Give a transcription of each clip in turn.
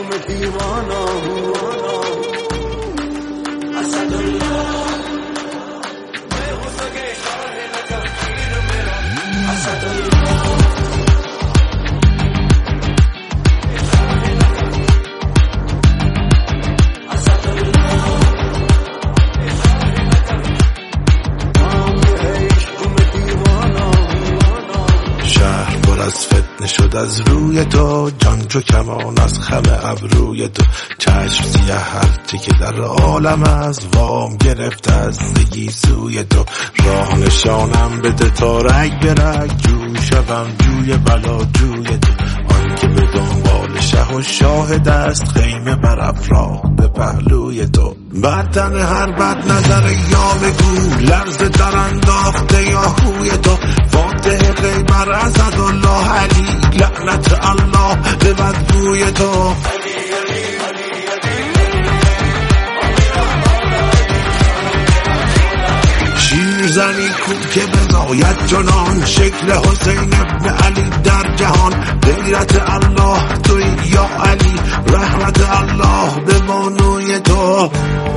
دیوانا اسدالله از فتنه شد از روی تو، جان چو کمان از خم ابروی تو، چشم سیه هرچه که در عالم از وام گرفت از زگی سوی تو، راه نشانم بده تا رگ به رگ جو شوم جوی بلا جوی تو، آن که به دنبال شه و شاهد است خیمه بر افراه به پهلوی تو، بر تن هر بد نظر یا بگو لرز در انداخته یا خوی تو، فاتح غیبر اسدالله علی لعنت الله به بدگوی تو، شیرزنی کو که بزاید جنان شکل حسین ابن علی در جهان، غیرت الله توی یا علی رحمت الله به بانوی تو.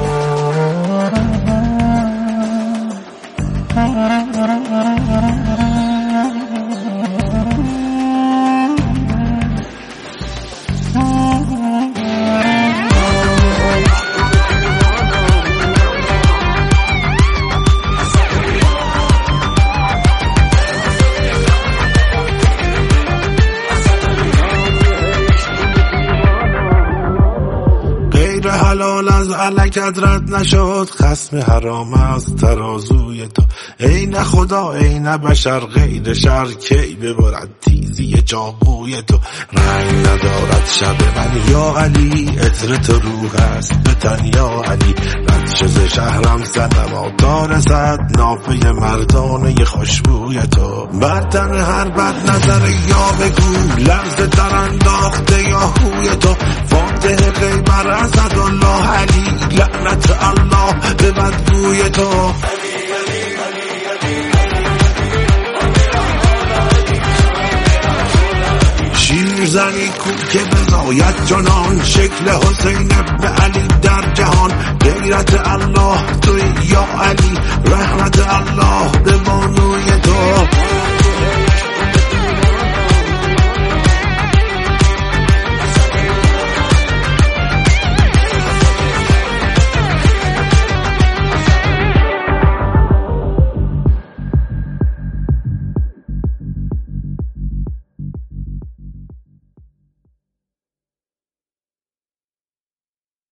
حلال از علکت رد نشد خصم حرام از ترازوی تو، ای نه خدا ای نه بشر غیر شر کی ببرد تیزی چاقوی تو، رنگ ندارد شب من یا علی عطر تو روح است به تن یا علی، رد شد شهرم سنما تا رسد نافه مردانه خوشبوی تو، بر تن هر بد نظر یا بگو لرز در انداخته یا خوی تو، فاتح غیبر اسدالله علی لعنت الله به بدگوی تو. شیرزنی کو که بزاید جنان شکل حسین ابن علی در جهان، غیرت الله توی یا علی رحمت الله به بانوی تو.